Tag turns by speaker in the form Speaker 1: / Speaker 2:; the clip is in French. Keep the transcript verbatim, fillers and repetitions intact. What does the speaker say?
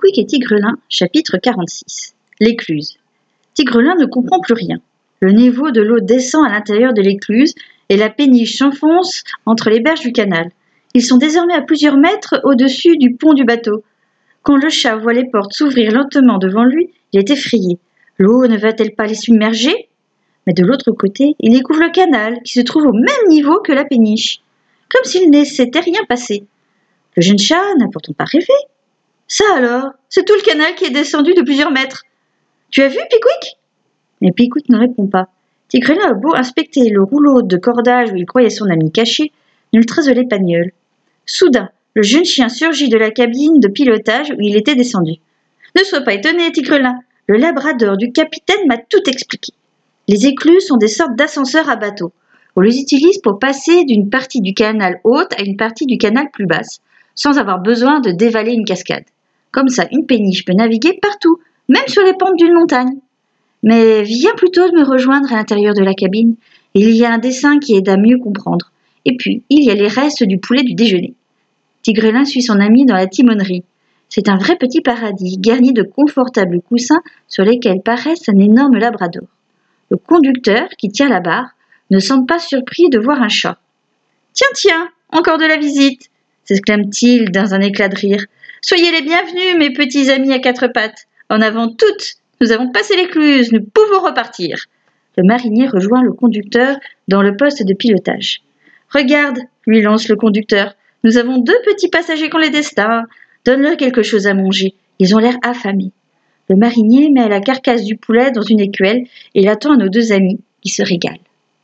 Speaker 1: Pique-Nique et Tigrelin, chapitre quarante-six. L'écluse. Tigrelin ne comprend plus rien. Le niveau de l'eau descend à l'intérieur de l'écluse et la péniche s'enfonce entre les berges du canal. Ils sont désormais à plusieurs mètres au-dessus du pont du bateau. Quand le chat voit les portes s'ouvrir lentement devant lui, il est effrayé. L'eau ne va-t-elle pas les submerger? Mais de l'autre côté, il découvre le canal qui se trouve au même niveau que la péniche, comme s'il ne s'était rien passé. Le jeune chat n'a pourtant pas rêvé. Ça alors, c'est tout le canal qui est descendu de plusieurs mètres. Tu as vu, Pique-Nique? Mais Pique-Nique ne répond pas. Tigrelin a beau inspecter le rouleau de cordage où il croyait son ami caché, nulle trace de l'épagnole. Soudain, le jeune chien surgit de la cabine de pilotage où il était descendu. Ne sois pas étonné, Tigrelin. Le labrador du capitaine m'a tout expliqué. Les écluses sont des sortes d'ascenseurs à bateau. On les utilise pour passer d'une partie du canal haute à une partie du canal plus basse, sans avoir besoin de dévaler une cascade. Comme ça, une péniche peut naviguer partout, même sur les pentes d'une montagne. Mais viens plutôt me rejoindre à l'intérieur de la cabine. Il y a un dessin qui aide à mieux comprendre. Et puis, il y a les restes du poulet du déjeuner. Tigrelin suit son ami dans la timonerie. C'est un vrai petit paradis, garni de confortables coussins sur lesquels paraissent un énorme labrador. Le conducteur, qui tient la barre, ne semble pas surpris de voir un chat. « Tiens, tiens, encore de la visite !» s'exclame-t-il dans un éclat de rire. « Soyez les bienvenus, mes petits amis à quatre pattes. En avant toutes, nous avons passé l'écluse, nous pouvons repartir. » Le marinier rejoint le conducteur dans le poste de pilotage. « Regarde, lui lance le conducteur, nous avons deux petits passagers qui ont les destins. Donne-leur quelque chose à manger, ils ont l'air affamés. » Le marinier met la carcasse du poulet dans une écuelle et l'attend à nos deux amis, qui se régalent.